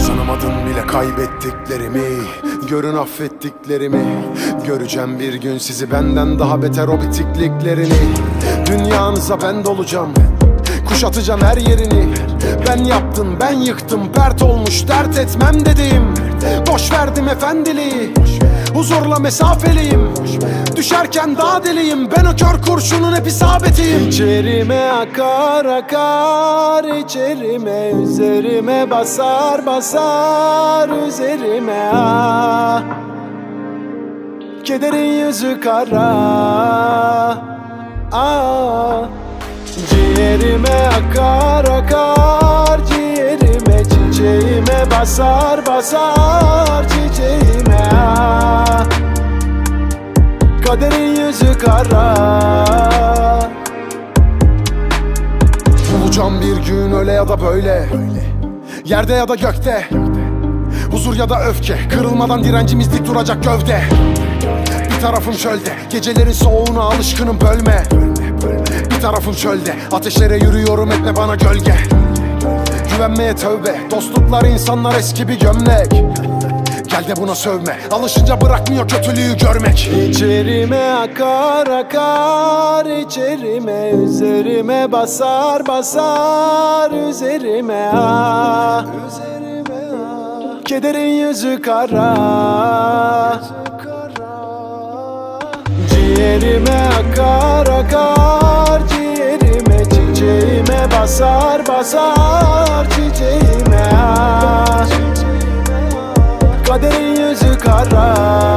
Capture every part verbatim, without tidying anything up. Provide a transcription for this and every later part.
Kazanamadın bile kaybettiklerimi, görün affettiklerimi. Göreceğim bir gün sizi benden daha beter o bitikliklerini. Dünyanıza ben dolacağım, kuşatacağım her yerini. Ben yaptım, ben yıktım, pert olmuş dert etmem dediğim. Boş verdim efendiliği, huzurla mesafeliyim. Düşerken daha deliyim, ben o kör kurşunun hep isabetiyim. İçerime akar akar, içerime üzerime basar basar üzerime ah. Kederin yüzü kara ah. Ciğerime akar akar, ciğerime çiçeğime basar basar çiçeğime ah. Kaderin yüzü kara. Bulacağım bir gün öyle ya da böyle, yerde ya da gökte, huzur ya da öfke, kırılmadan direncimiz dik duracak gövde. Bir tarafım çölde, gecelerin soğuğuna alışkınım bölme. Bir tarafım çölde, ateşlere yürüyorum etme bana gölge. Güvenmeye tövbe, dostluklar insanlar eski bir gömlek. Gel de buna sövme, alışınca bırakmıyor kötülüğü görmek. İçerime akar akar, içerime üzerime basar basar üzerime ah. Kederin yüzü kara. Ciğerime akar akar, ciğerime çiçeğime basar basar çiçeğime ah. Kaderin yüzü kara.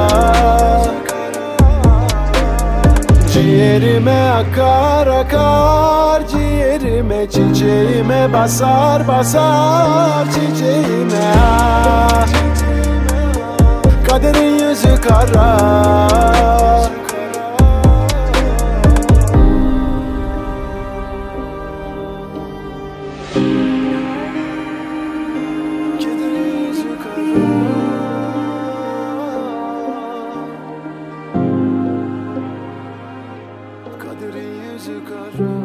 Ciğerime akar akar, ciğerime çiçeğime basar basar çiçeğime ah. Kaderin yüzü kara. Kaderin yüzü kara.